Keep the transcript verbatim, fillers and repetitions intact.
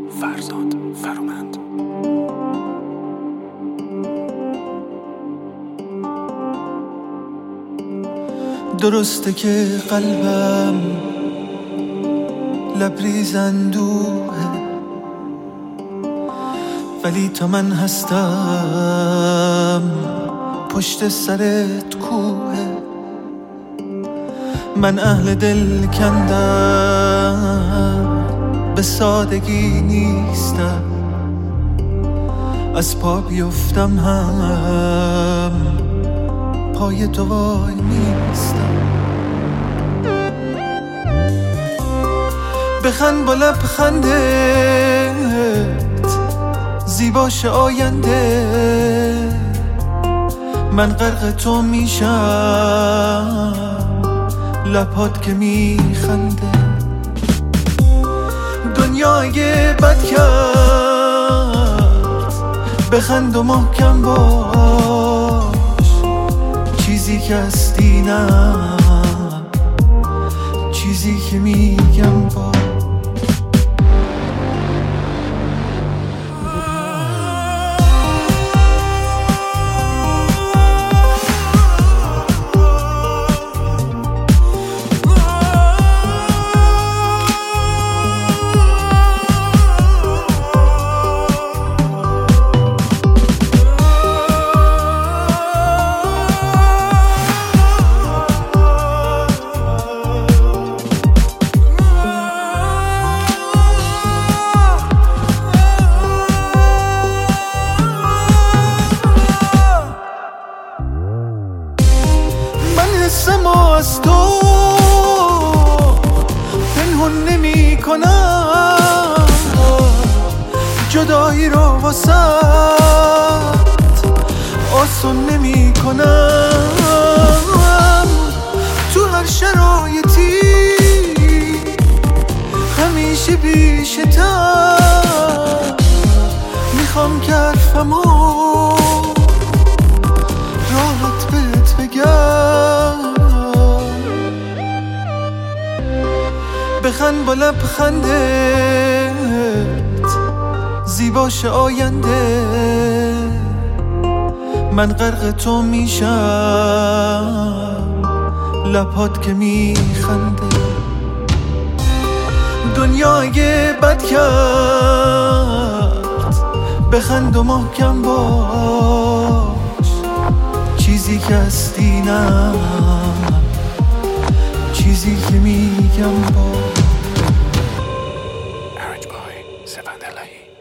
فرزاد فرامند. درسته که قلبم لبریز اندوهه، ولی تا من هستم پشت سرت کوهه. من اهل دل کندم به سادگی نیستم، از پا بیفتم هم پای تو وای نیستم. بخند با لبخندت زیباش آینده، من غرق تو میشم لبات که میخنده. دنیا اگه بد کرد بخند و محکم باش، چیزی که هستی نه چیزی که میگم باش. حسم از تو پنهون نمی کنم، جدایی رو واسط آسون نمی کنم. تو هر شرایطی همیشه بیشتر میخوام که حرفمو راحت بهت بگم. بخند با لبخندت زیباش آینده، من غرق تو میشم لبات که میخنده. دنیا اگه بد کرد بخند و محکم باش، چیزی که هستی نه چیزی که میگم باش. Arranged by Sevan Delahi.